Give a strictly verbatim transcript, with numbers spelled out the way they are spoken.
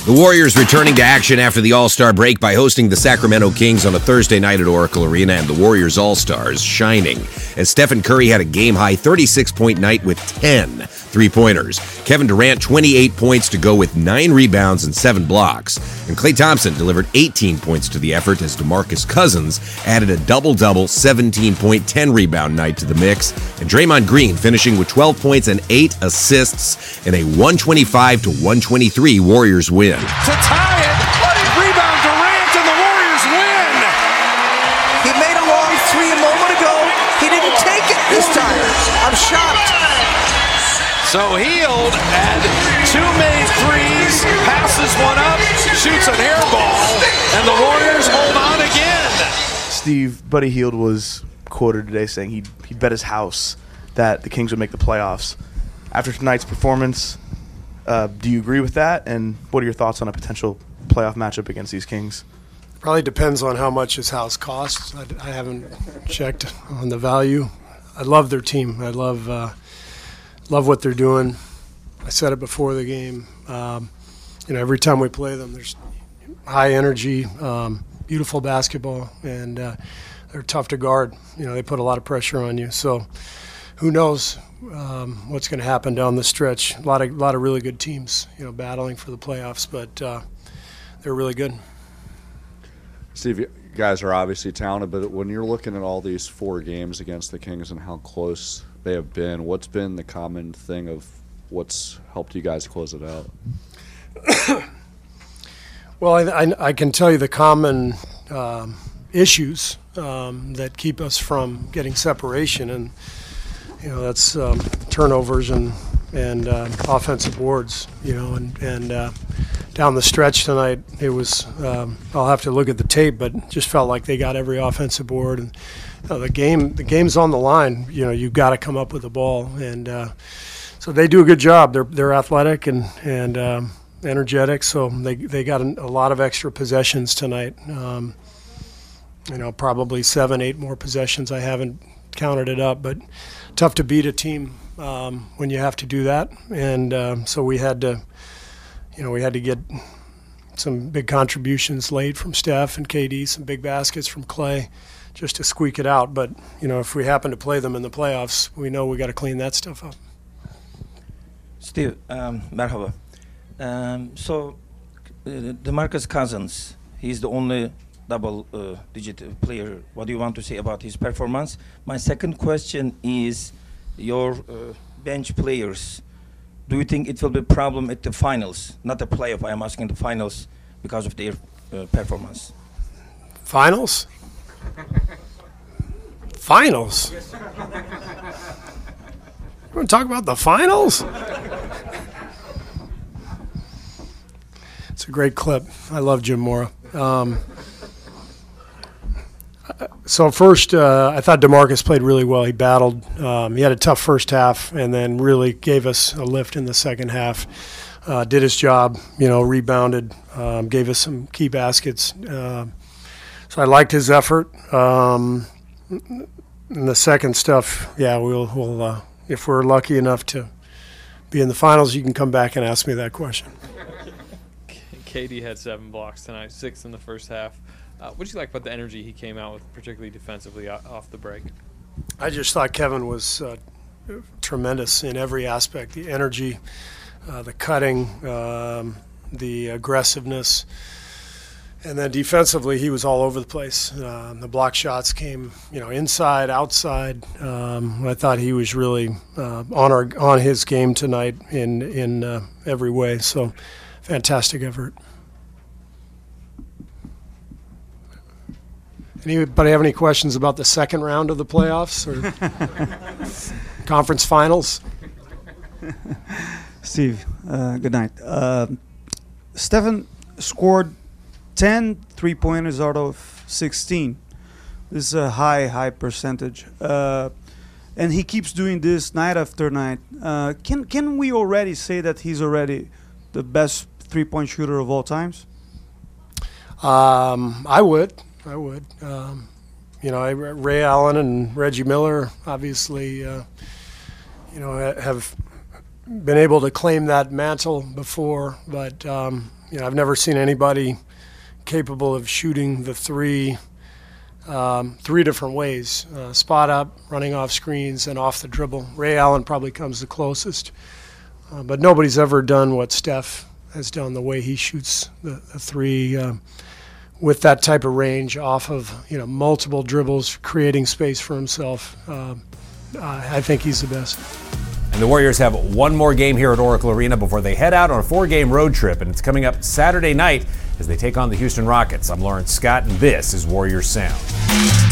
The Warriors returning to action after the All-Star break by hosting the Sacramento Kings on a Thursday night at Oracle Arena, and the Warriors All-Stars shining as Stephen Curry had a game-high thirty-six point night with ten three-pointers. Kevin Durant, twenty-eight points to go with nine rebounds and seven blocks. And Klay Thompson delivered eighteen points to the effort as DeMarcus Cousins added a double-double, seventeen point, ten rebound night to the mix. And Draymond Green finishing with twelve points and eight assists in a one twenty-five to one twenty-three Warriors win. To tie it, rebound Durant and the Warriors win. He made a long three a moment ago. He didn't take it this time. I'm shocked. So Hield had two made threes, passes one up, shoots an air ball, and the Warriors hold on again. Steve, Buddy Hield was quoted today saying he'd, he'd bet his house that the Kings would make the playoffs. After tonight's performance, uh, do you agree with that? And what are your thoughts on a potential playoff matchup against these Kings? Probably depends on how much his house costs. I, I haven't checked on the value. I love their team. I love uh, love what they're doing. I said it before the game. Um, you know, every time we play them, there's high energy, um, beautiful basketball, and uh, they're tough to guard. You know, they put a lot of pressure on you. So who knows um, what's going to happen down the stretch. A lot of, lot of really good teams, you know, battling for the playoffs, but uh, they're really good. Steve, you guys are obviously talented, but when you're looking at all these four games against the Kings and how close they have been, what's been the common thing of what's helped you guys close it out? Well, I, I, I can tell you the common um, issues um, that keep us from getting separation, and you know that's um, turnovers and and uh, offensive boards. You know, and and uh, down the stretch tonight, it was. Um, I'll have to look at the tape, but just felt like they got every offensive board, and you know, the game the game's on the line. You know, you've got to come up with the ball, and uh, so they do a good job. They're they're athletic and and. Um, energetic, so they they got a, a lot of extra possessions tonight. Um, you know, probably seven, eight more possessions. I haven't counted it up, but tough to beat a team um, when you have to do that. And um, so we had to, you know, we had to get some big contributions late from Steph and K D, some big baskets from Klay, just to squeak it out. But you know, if we happen to play them in the playoffs, we know we got to clean that stuff up. Steve, um, merhaba. Um, so, uh, DeMarcus Cousins, he's the only double-digit uh, player. What do you want to say about his performance? My second question is your uh, bench players. Do you think it will be a problem at the finals? Not the playoff, I am asking the finals because of their uh, performance. Finals? Finals? You want to talk about the finals? It's a great clip. I love Jim Mora. Um, so first, uh, I thought DeMarcus played really well. He battled. Um, he had a tough first half, and then really gave us a lift in the second half. Uh, did his job, you know, rebounded, um, gave us some key baskets. Uh, so I liked his effort. Um, and the second stuff, yeah, we'll, we'll uh, if we're lucky enough to be in the finals, you can come back and ask me that question. K D had seven blocks tonight, six in the first half. Uh, what did you like about the energy he came out with, particularly defensively off the break? I just thought Kevin was uh, tremendous in every aspect. The energy, uh, the cutting, um, the aggressiveness. And then defensively, he was all over the place. Uh, the block shots came, you know, inside, outside. Um, I thought he was really uh, on our on his game tonight in, in uh, every way. So, fantastic effort. Anybody have any questions about the second round of the playoffs or conference finals? Steve, uh, good night. Uh, Stephen scored ten three-pointers out of sixteen. This is a high, high percentage. Uh, and he keeps doing this night after night. Uh, can, can we already say that he's already the best three-point shooter of all times? Um, I would. I would. Um, you know, I, Ray Allen and Reggie Miller obviously, uh, you know, have been able to claim that mantle before, but um, you know, I've never seen anybody capable of shooting the three um, three different ways: uh, spot up, running off screens, and off the dribble. Ray Allen probably comes the closest, uh, but nobody's ever done what Steph has done. The way he shoots the, the three uh, with that type of range, off of you know multiple dribbles, creating space for himself. Uh, I think he's the best. And the Warriors have one more game here at Oracle Arena before they head out on a four-game road trip, and it's coming up Saturday night as they take on the Houston Rockets. I'm Lawrence Scott, and this is Warriors Sound.